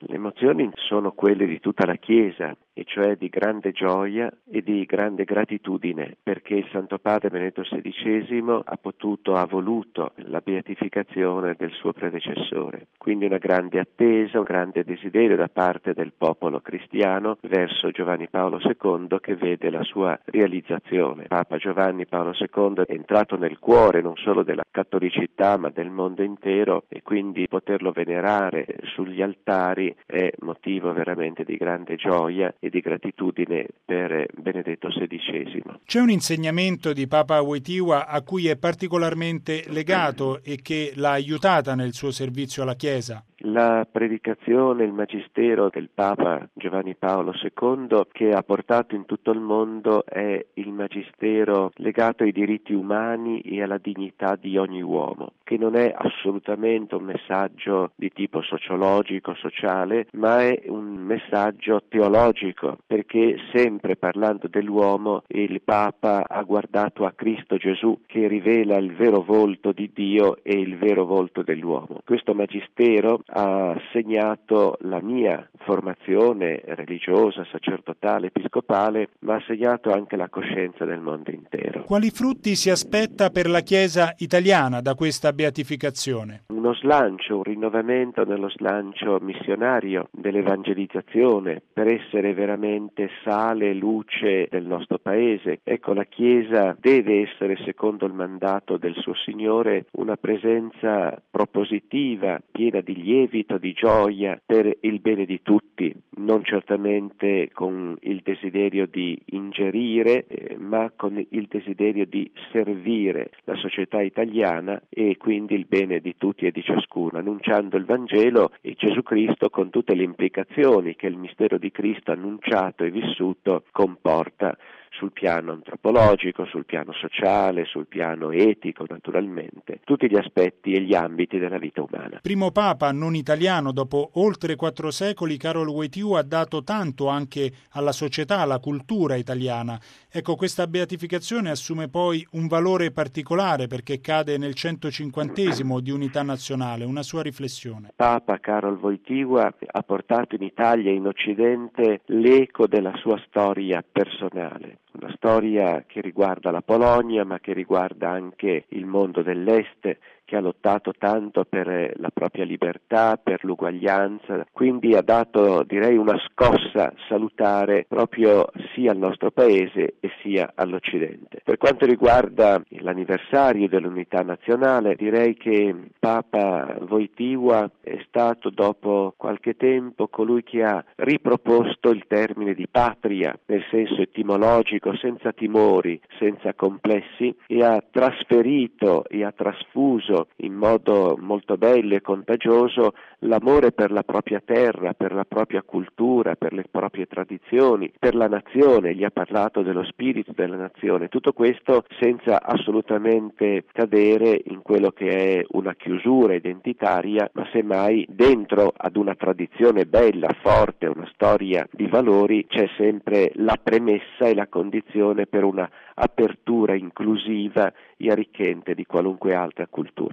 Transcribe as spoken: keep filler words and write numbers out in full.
Le emozioni sono quelle di tutta la Chiesa, e cioè di grande gioia e di grande gratitudine, perché il Santo Padre Benedetto sedicesimo ha potuto, ha voluto la beatificazione del suo predecessore. Quindi una grande attesa, un grande desiderio da parte del popolo cristiano verso Giovanni Paolo secondo, che vede la sua realizzazione. Papa Giovanni Paolo secondo è entrato nel cuore non solo della cattolicità ma del mondo intero, e quindi poterlo venerare sugli altari è motivo veramente di grande gioia e di gratitudine per Benedetto sedicesimo. C'è un insegnamento di Papa Wojtyła a cui è particolarmente legato e che l'ha aiutata nel suo servizio alla Chiesa? La predicazione, il magistero del Papa Giovanni Paolo secondo, che ha portato in tutto il mondo, è il magistero legato ai diritti umani e alla dignità di ogni uomo, che non è assolutamente un messaggio di tipo sociologico, sociale, ma è un messaggio teologico, perché sempre parlando dell'uomo il Papa ha guardato a Cristo Gesù, che rivela il vero volto di Dio e il vero volto dell'uomo. Questo magistero ha segnato la mia formazione religiosa, sacerdotale, episcopale, ma ha segnato anche la coscienza del mondo intero. Quali frutti si aspetta per la Chiesa italiana da questa beatificazione? Uno slancio, un rinnovamento nello slancio missionario, dell'evangelizzazione, per essere veramente sale e luce del nostro Paese. Ecco, la Chiesa deve essere, secondo il mandato del suo Signore, una presenza propositiva, piena di lievito, di gioia per il bene di tutti, non certamente con il desiderio di ingerire, eh, ma con il desiderio di servire la società italiana e quindi il bene di tutti e di ciascuno, annunciando il Vangelo e Gesù Cristo con tutte le implicazioni che il mistero di Cristo annunciato e vissuto comporta sul piano antropologico, sul piano sociale, sul piano etico, naturalmente, tutti gli aspetti e gli ambiti della vita umana. Primo Papa non italiano dopo oltre quattro secoli, Karol Wojtyła ha dato tanto anche alla società, alla cultura italiana. Ecco, questa beatificazione assume poi un valore particolare perché cade nel centocinquantesimo di unità nazionale. Una sua riflessione. Papa Karol Wojtyła ha portato in Italia e in Occidente l'eco della sua storia personale. Una storia che riguarda la Polonia, ma che riguarda anche il mondo dell'Est, che ha lottato tanto per la propria libertà, per l'uguaglianza, quindi ha dato, direi, una scossa salutare proprio sia al nostro Paese e sia all'Occidente. Per quanto riguarda l'anniversario dell'unità nazionale, direi che Papa Wojtyła è stato dopo qualche tempo colui che ha riproposto il termine di patria, nel senso etimologico, senza timori, senza complessi, e ha trasferito e ha trasfuso in modo molto bello e contagioso l'amore per la propria terra, per la propria cultura, per le proprie tradizioni, per la nazione. Gli ha parlato dello spirito della nazione, tutto questo senza assolutamente cadere in quello che è una chiusura identitaria, ma semmai dentro ad una tradizione bella, forte, una storia di valori, c'è sempre la premessa e la condizione per una apertura inclusiva e arricchente di qualunque altra cultura.